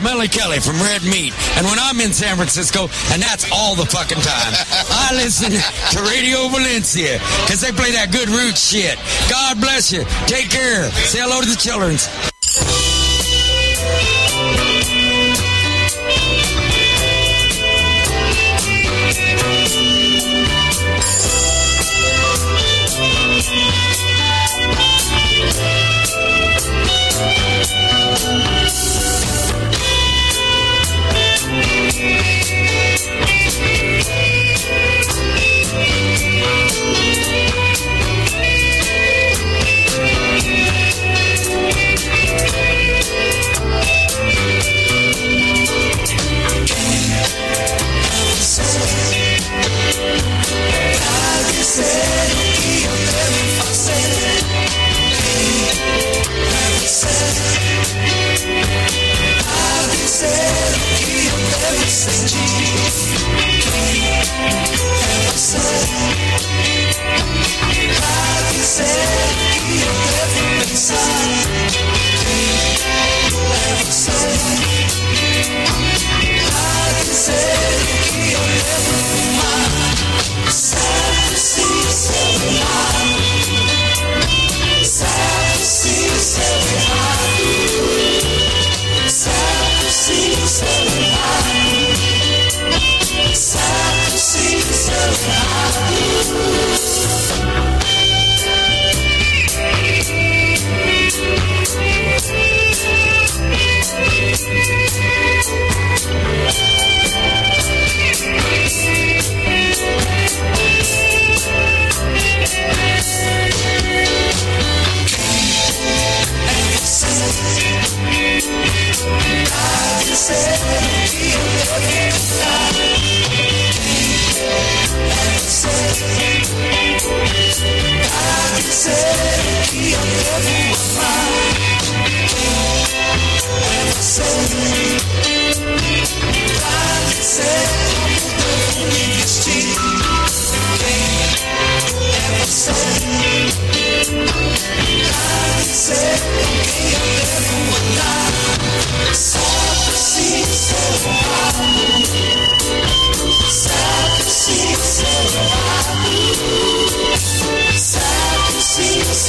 Smelly Kelly from Red Meat. And when I'm in San Francisco, and that's all the fucking time, I listen to Radio Valencia because they play that good root shit. God bless you. Take care. Say hello to the children. Sacrifice.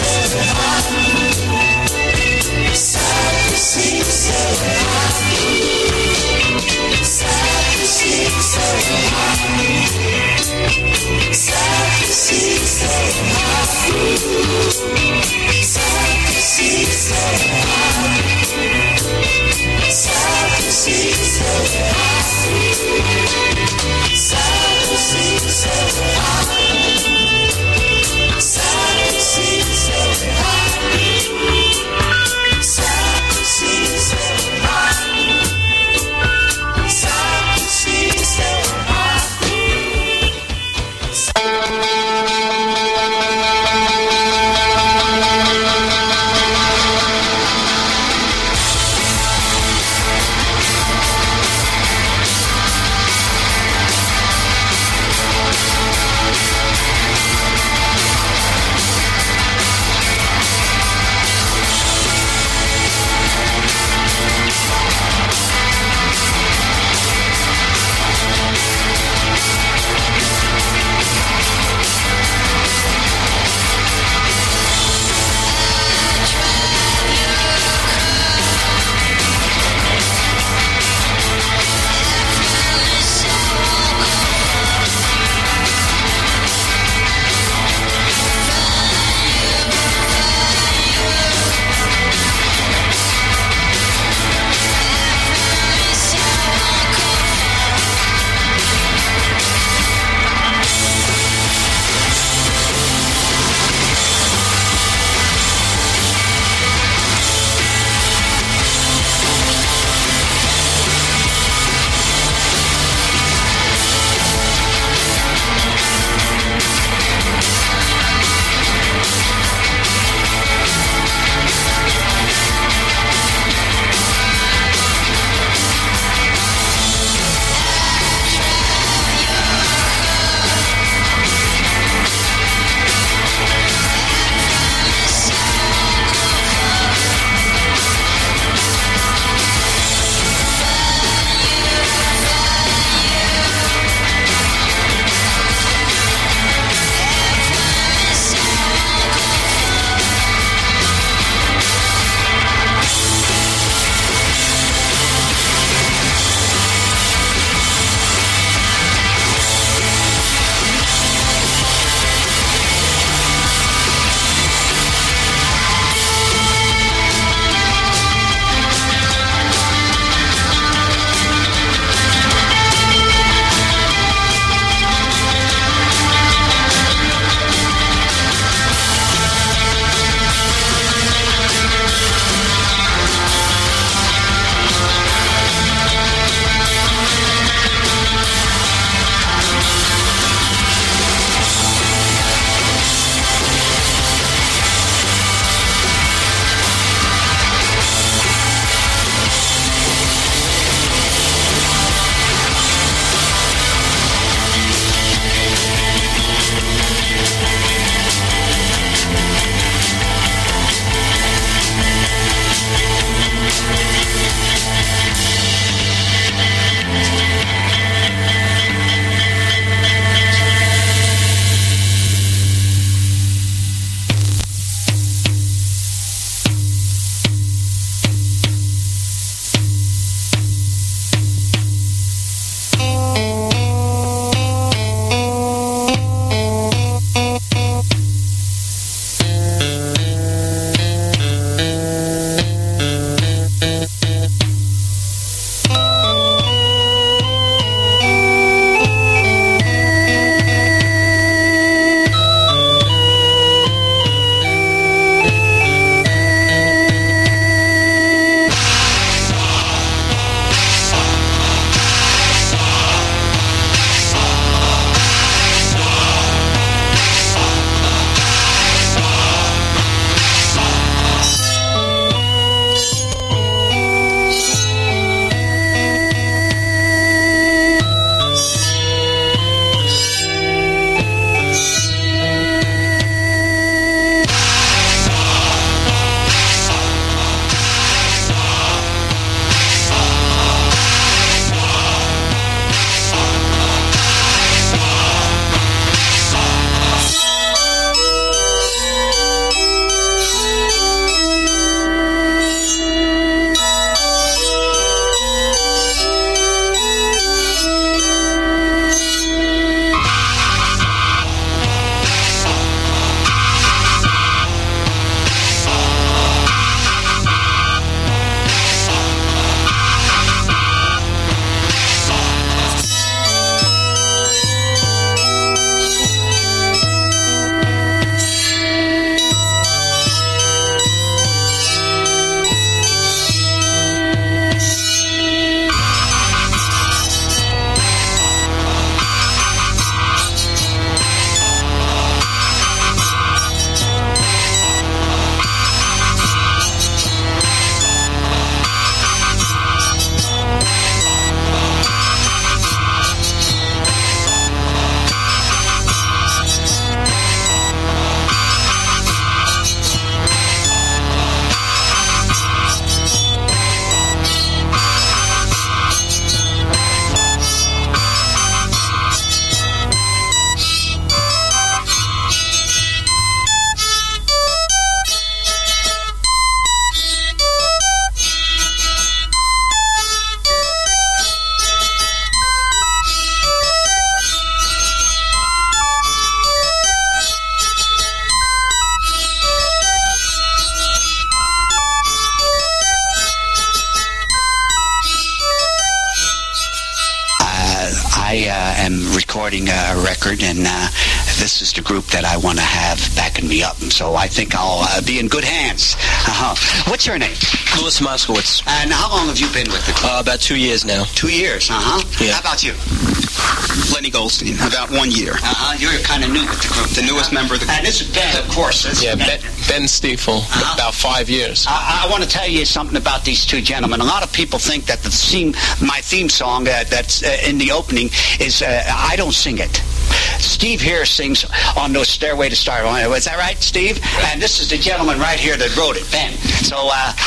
recording a record, and this is the group that I want to have backing me up. So I think I'll be in good hands. What's your name? Louis Moskowitz. And how long have you been with the group? About 2 years now. 2 years, Yeah. How about you? Lenny Goldstein, about 1 year. You're kind of new with the group. The newest member of the group. And this is Ben, of course. Ben Stiefel, about 5 years. I want to tell you something about these two gentlemen. A lot of people think that my theme song that's in the opening is, I don't sing it. Steve here sings on those Stairway to Stardom. Is that right, Steve? Right. And this is the gentleman right here that wrote it, Ben. So,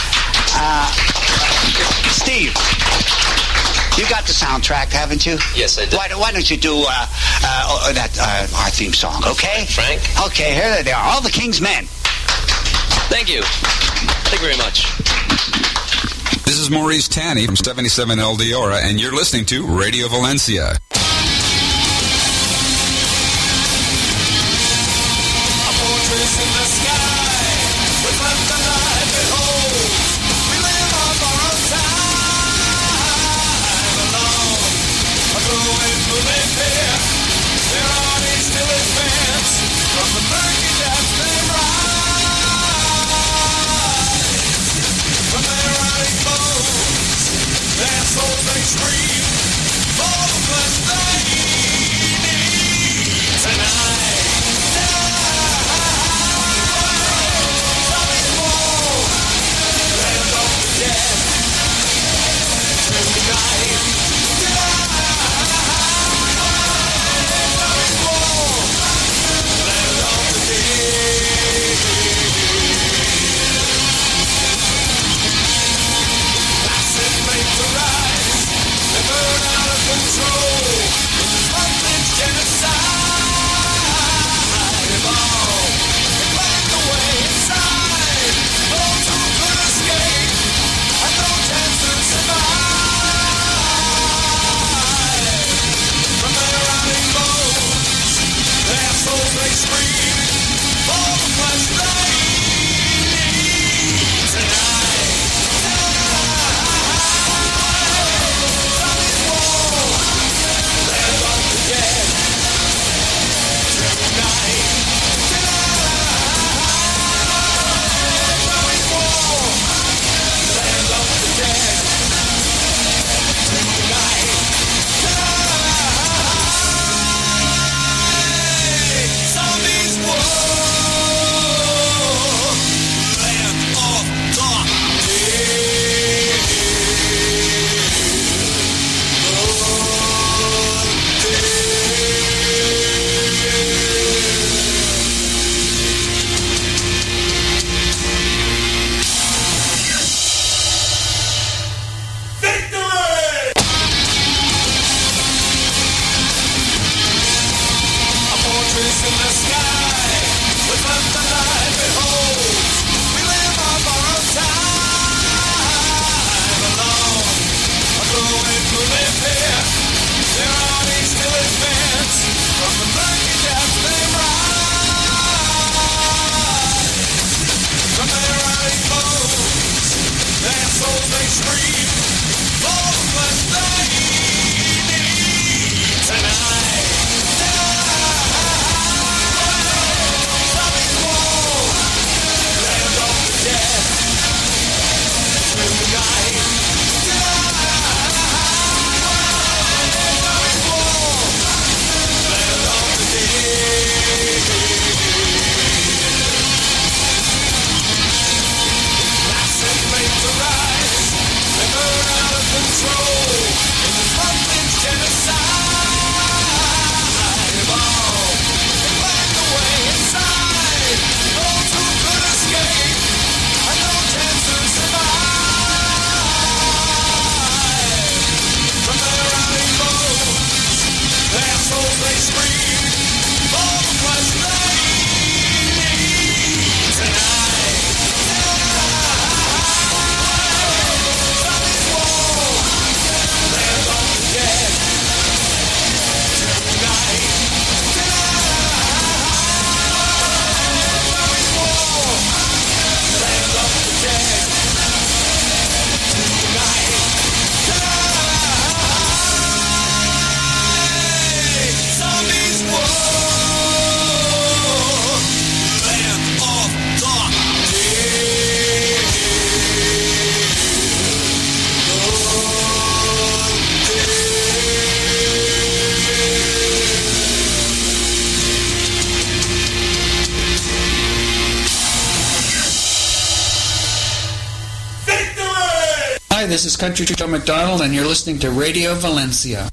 Steve, you got the soundtrack, haven't you? Yes, I did. Why don't you do our theme song, okay? Frank? Okay, here they are. All the King's Men. Thank you. Thank you very much. This is Maurice Tanny from 77 El Diora, and you're listening to Radio Valencia. In the sky, with left alive, behold, we live on borrowed time alone. A glowing moving fear, there are these still advance from the murky depths they rise. From their rotting bones, their souls they scream for the flesh they need tonight. Tonight. Hi, this is Country Joe McDonald, and you're listening to Radio Valencia.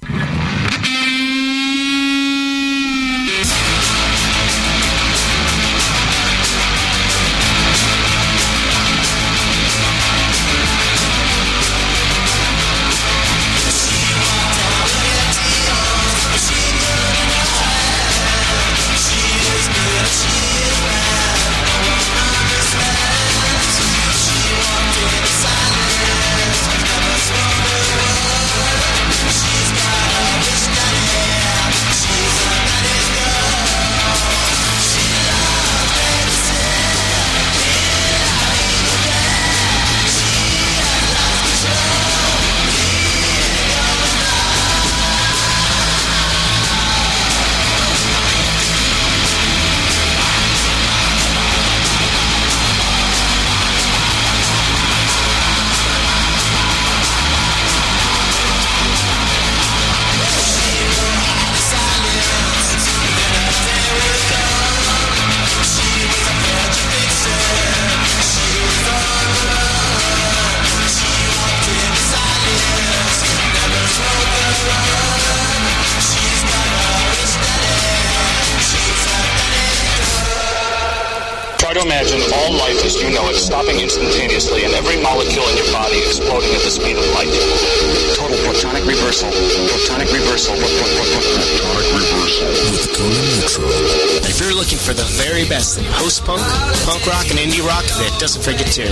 Try to imagine all life as you know it stopping instantaneously and every molecule in your body exploding at the speed of light. Total protonic reversal. Protonic reversal. Protonic reversal with Conan Neutral. If you're looking for the very best in post-punk, punk rock, and indie rock that doesn't forget to,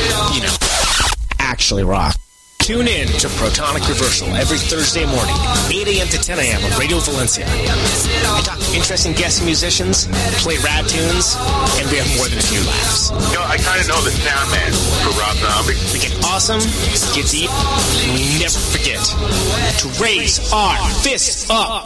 actually rock, tune in to Protonic Reversal every Thursday morning, 8 a.m. to 10 a.m. on Radio Valencia. I talk to interesting guest musicians, play rad tunes, and we have more than a few laughs. I kind of know the sound man for Rob Zombie. We get awesome, get deep, and we never forget to raise our fists up.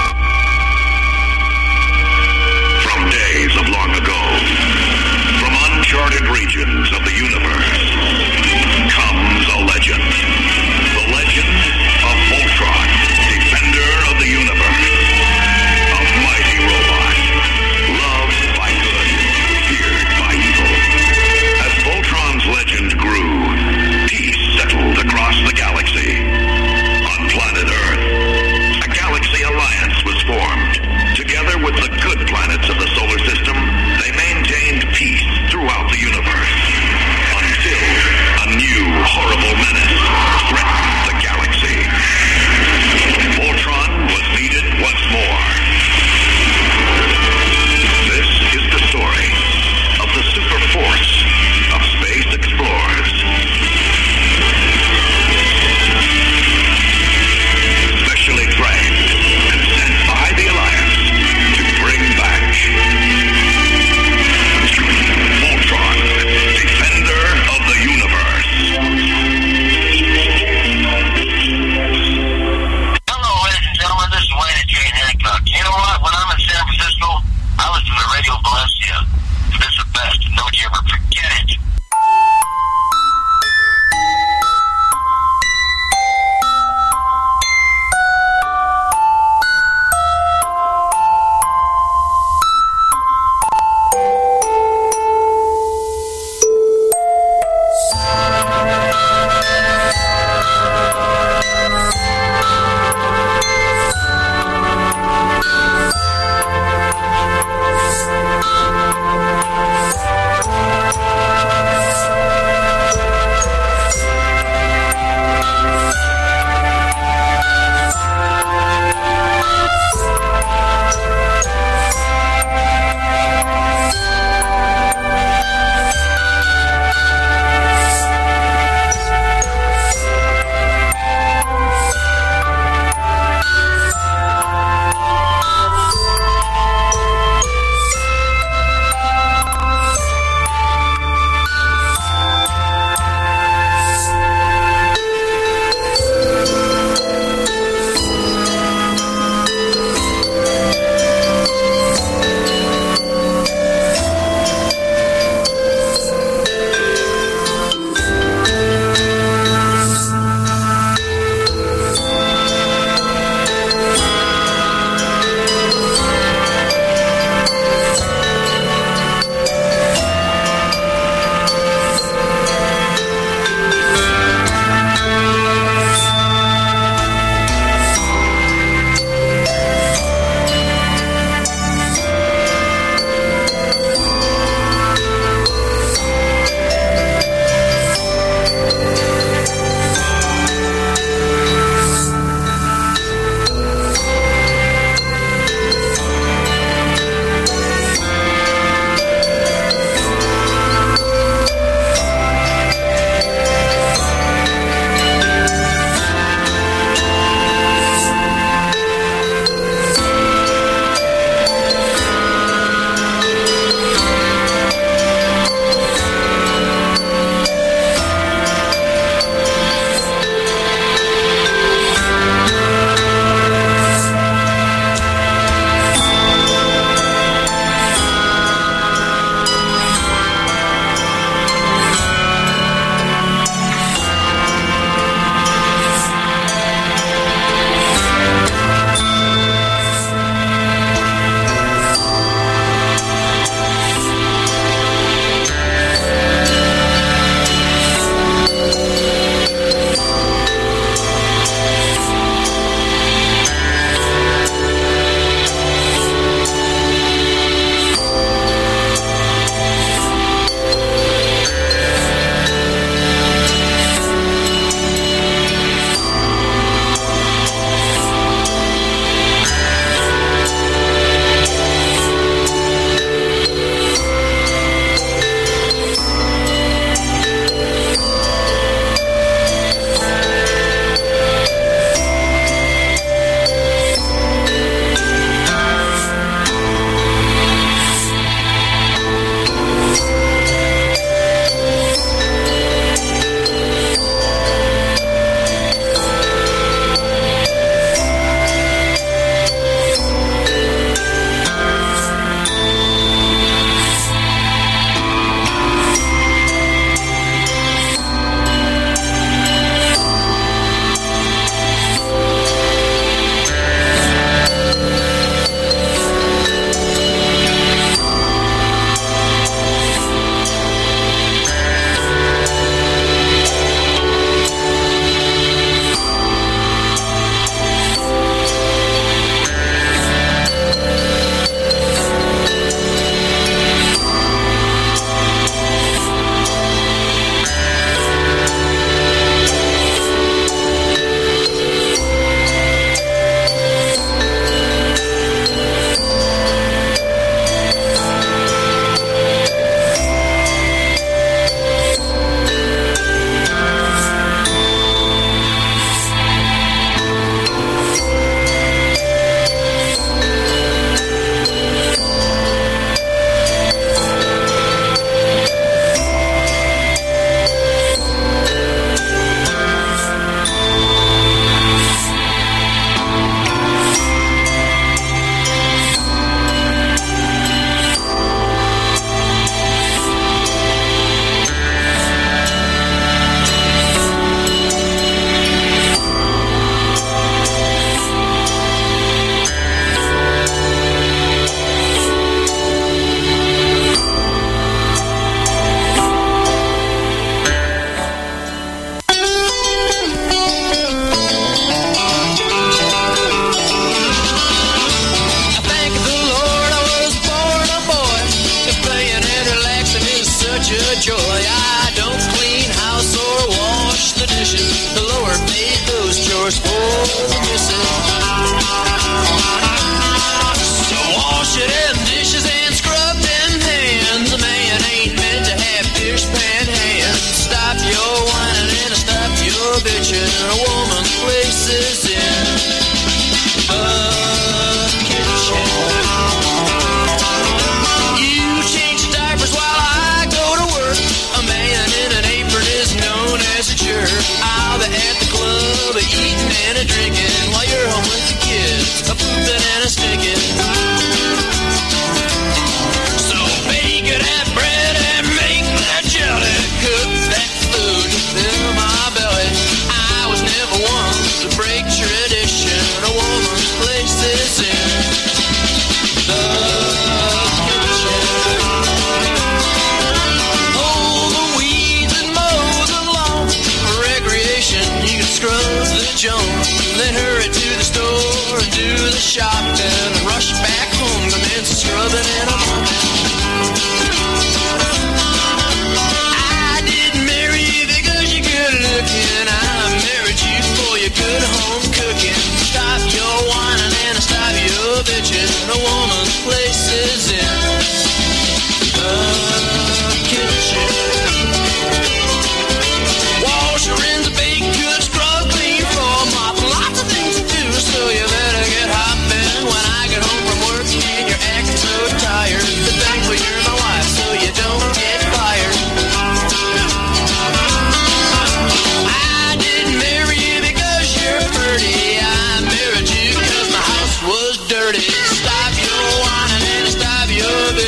From days of long ago, from uncharted regions of the universe, comes a legend. The legend of Voltron, defender of the universe. A mighty robot, loved by good, feared by evil. As Voltron's legend grew, peace settled across the galaxy. On planet Earth, a galaxy alliance was formed. Together with the good planets of the solar system, they maintained peace throughout the universe. Until a new horrible menace threatened the galaxy. Voltron was needed once more. This is the story of the super force of space explorers. Specially trained and sent by the Alliance to bring back Voltron, defender of the universe. Hello, ladies and gentlemen. This is Wayne J. Hancock. You know what? When I'm in San Francisco, I listen to Radio Valencia. This is the best. Don't you ever forget it.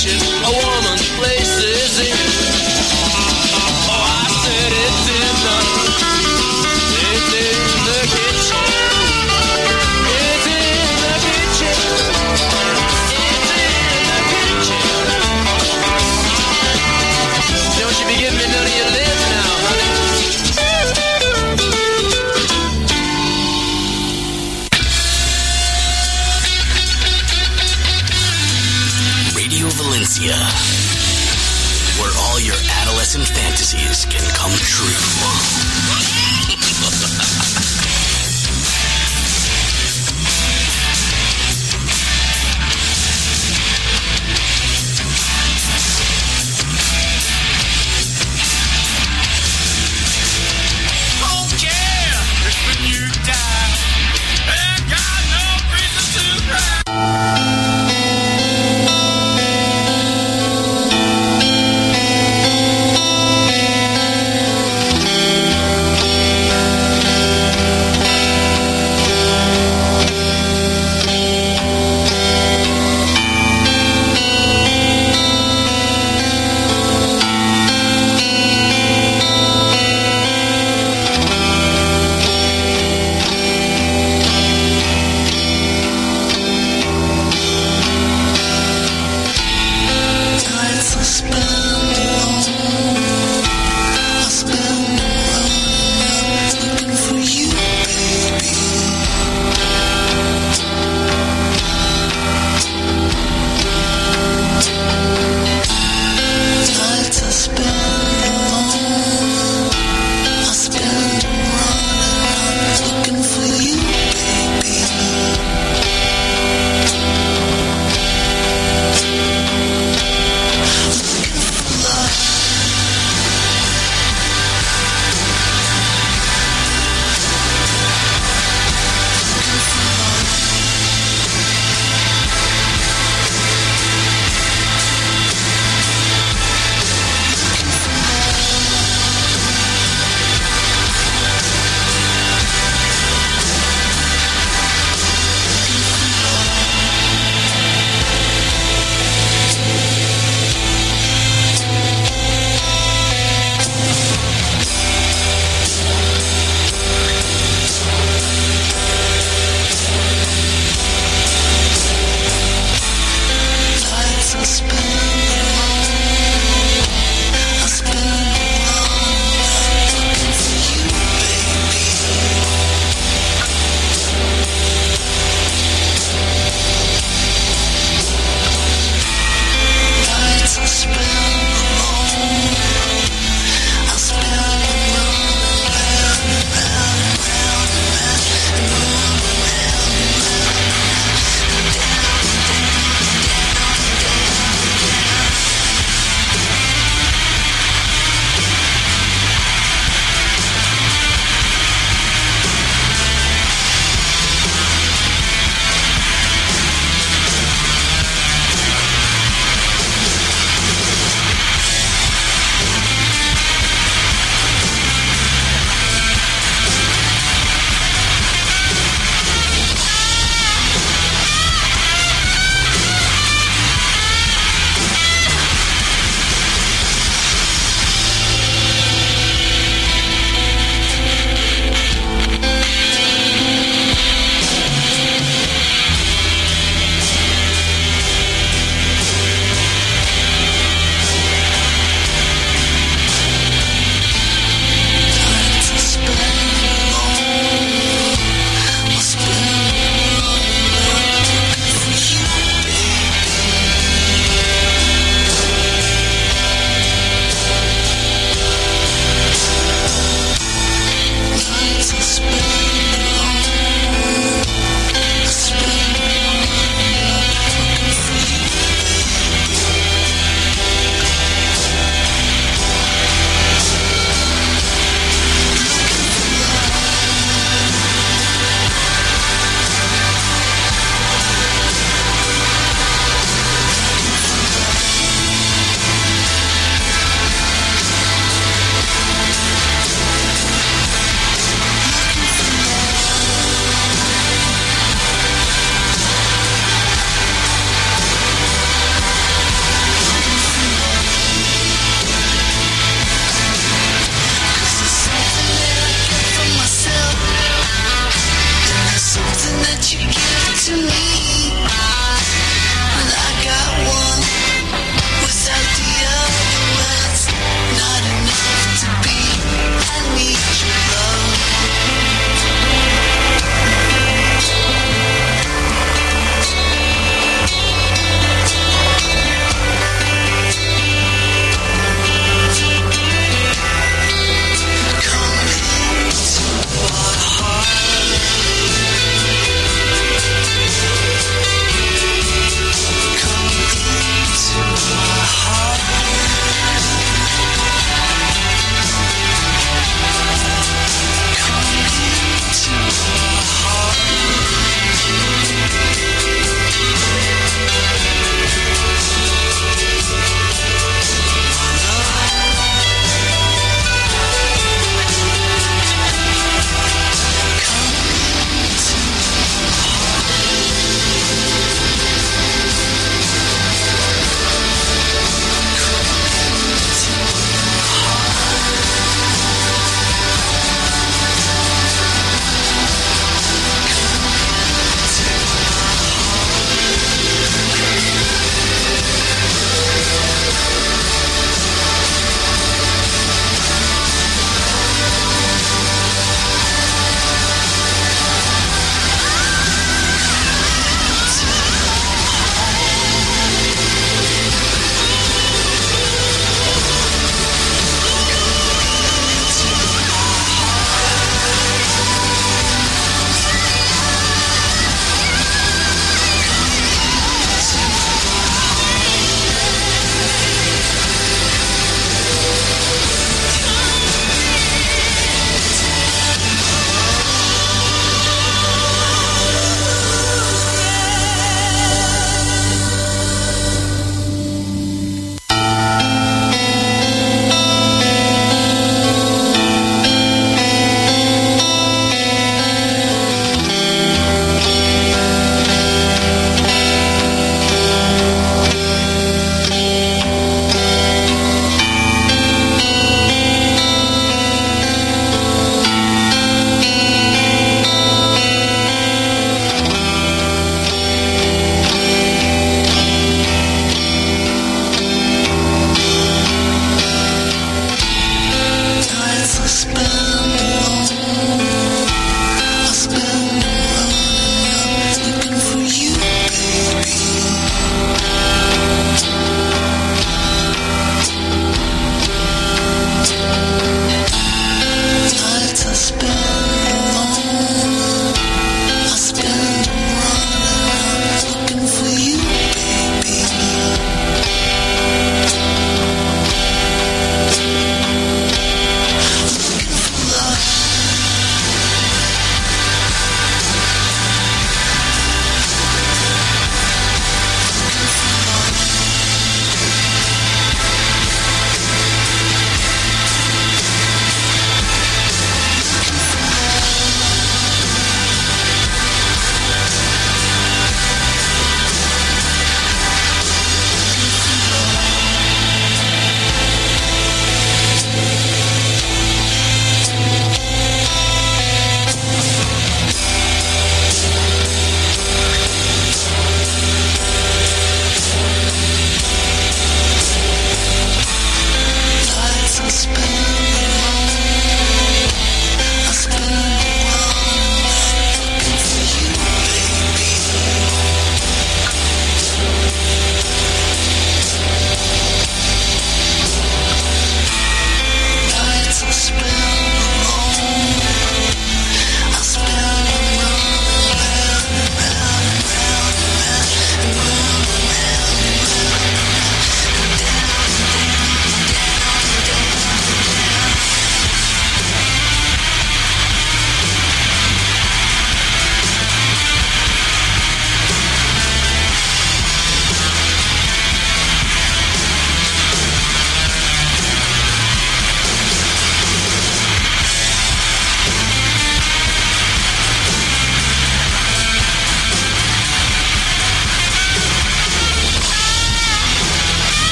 kitchen, a woman's place is in. Oh, I said it's in the kitchen. It's in the kitchen. It's in the kitchen. Don't you be giving me none of your lip now, honey. Radio Valencia, where all your adolescent fantasies can come true.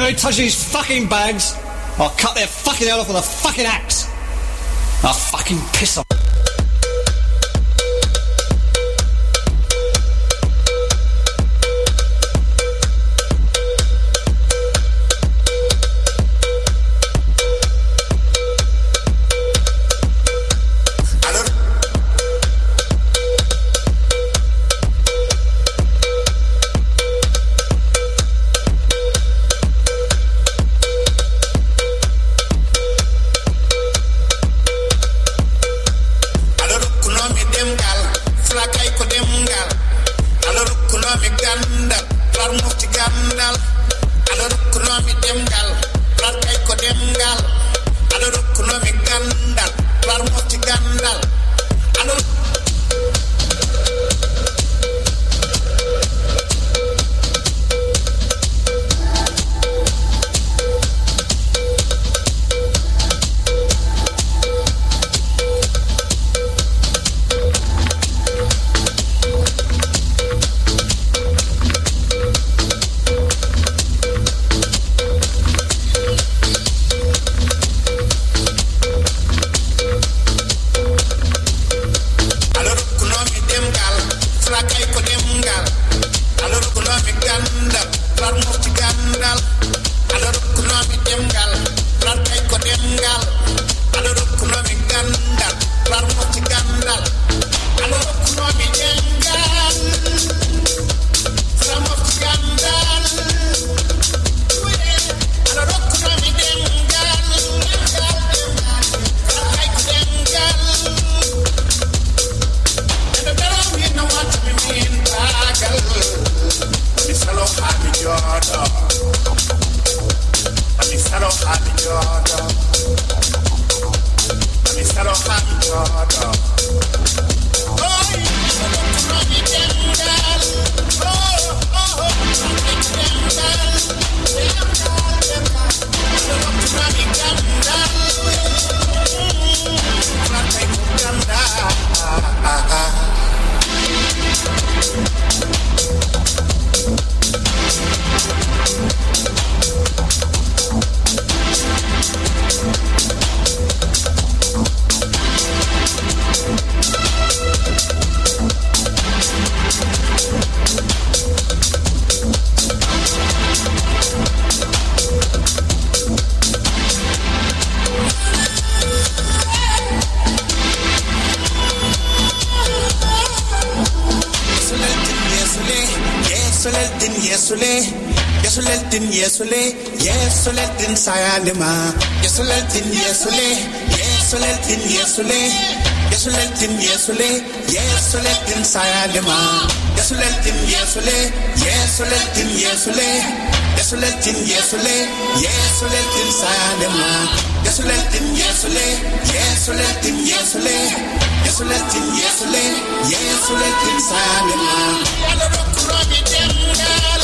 Anybody touches these fucking bags, I'll cut their fucking head off with a fucking axe. I'll fucking piss on. Yesuleltin sayalima Yesuleltin yesule Yesuleltin yesule Yesuleltin yesule Yesuleltin sayalima Yesuleltin yesule Yesuleltin yesule Yesuleltin yesule Yesuleltin sayalima Yesuleltin yesule Yesuleltin yesule Yesuleltin yesule Yesuleltin sayalima Alorokuromi dengal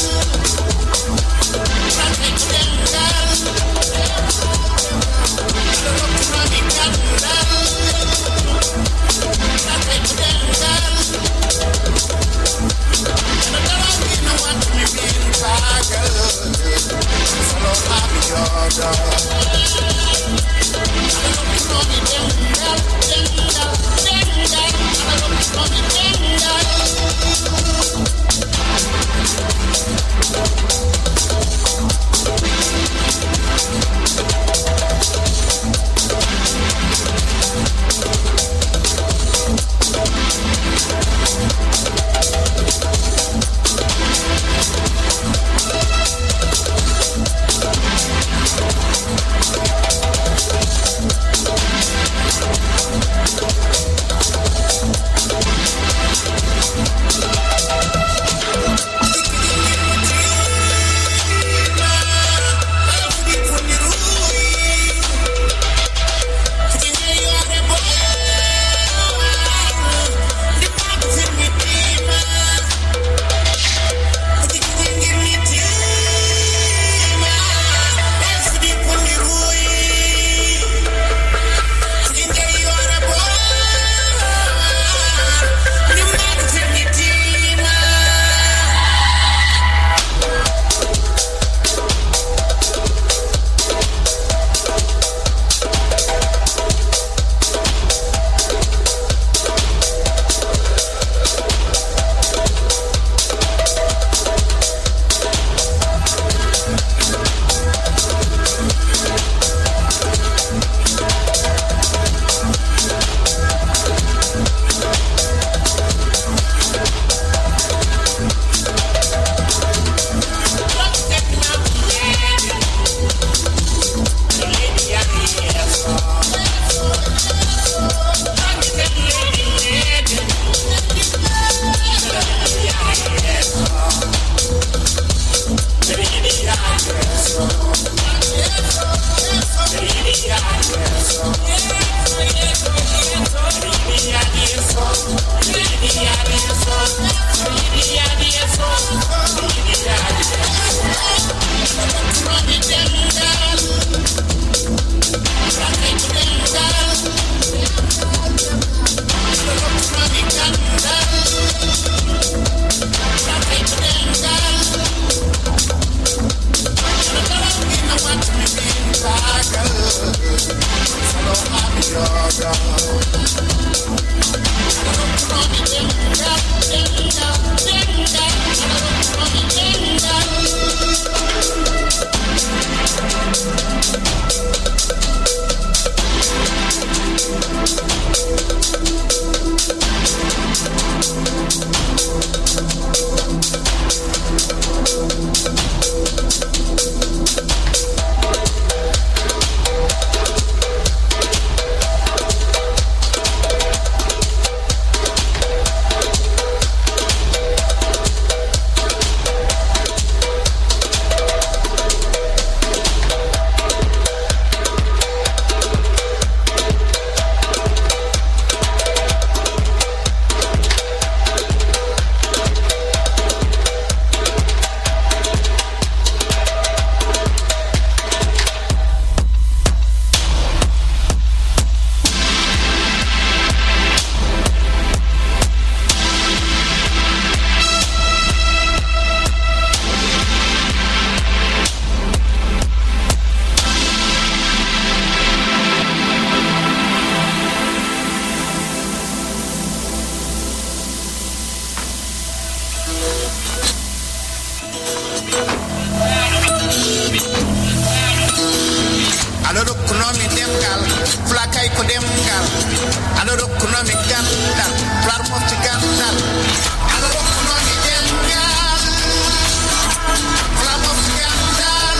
Aloro kunomi demgal, flakay ko demgal. Aloro kunomi gandal, flarmo ci gandal. Aloro kunomi demgal, flarmo ci gandal.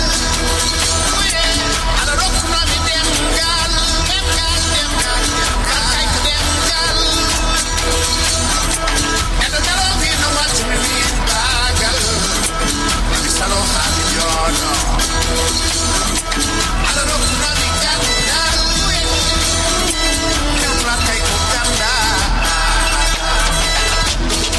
Aloro kunomi demgal, flakay ko demgal. Elo dalo vi no wat mi bagal. Mi salo habi yono. Aloro kunomi gandal, flakay ko gandal.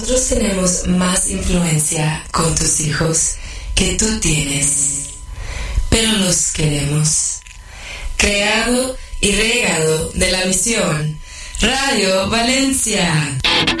Nosotros tenemos más influencia con tus hijos que tú tienes, pero los queremos. Creado y regado de la misión Radio Valencia.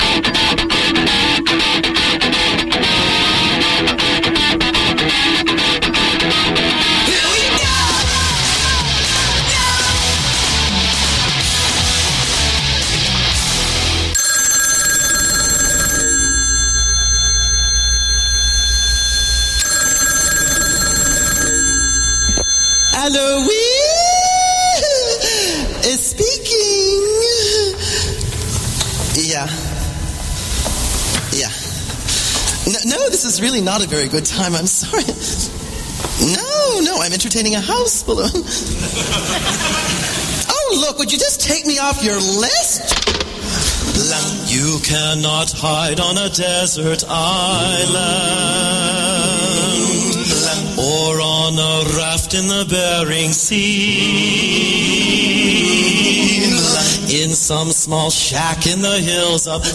Hello, is speaking. Yeah. No, this is really not a very good time. I'm sorry. No, I'm entertaining a house full of... Oh, look, would you just take me off your list? You cannot hide on a desert island or on a raft in the Bering Sea, in some small shack in the hills of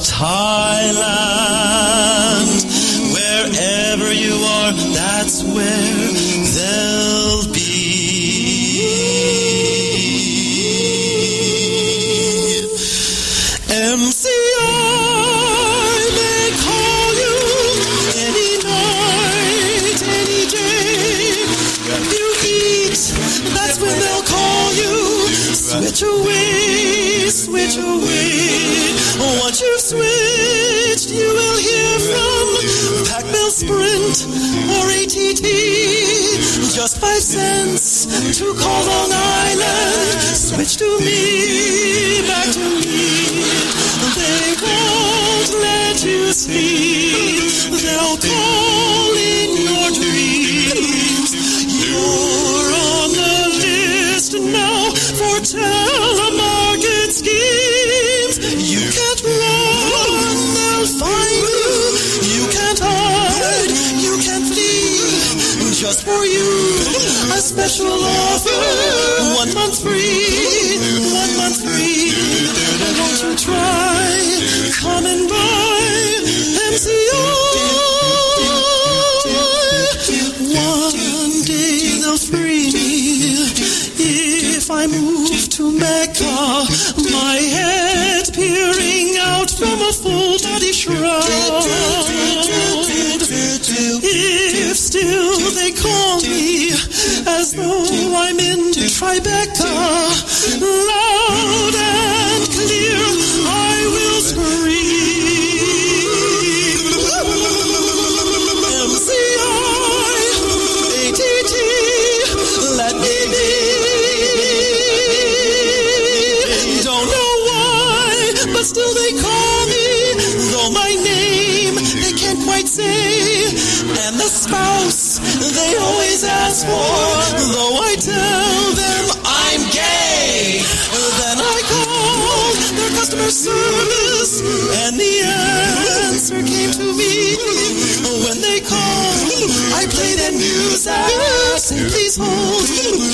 Thailand. Wherever you are, that's where they'll be. MCI may call you any night, any day. You eat, that's when they'll call you. Switch away. Once you've switched, you will hear from Pac-Bell, Sprint, or ATT. Just 5 cents to call Long Island. Switch to me, back to me. They won't let you sleep. They'll call in your dreams. You're on the list now for telemarket schemes. You can't run, they'll find you. You can't hide, you can't flee. Just for you, a special offer. 1 month free, 1 month free. Won't you try? Come and buy MCI. One day they'll free me. If I move to Mecca, my head peering out from a full-body shroud. If still they call me as though I'm in Tribeca, loud and clear I will scream. MCI, ATT, let me be. Don't know why, but still they call me, though my name they can't quite say. And the spouse they always ask for, though I tell them I'm gay. Then I called their customer service, and the answer came to me. When they called, I played their music. Say, please hold,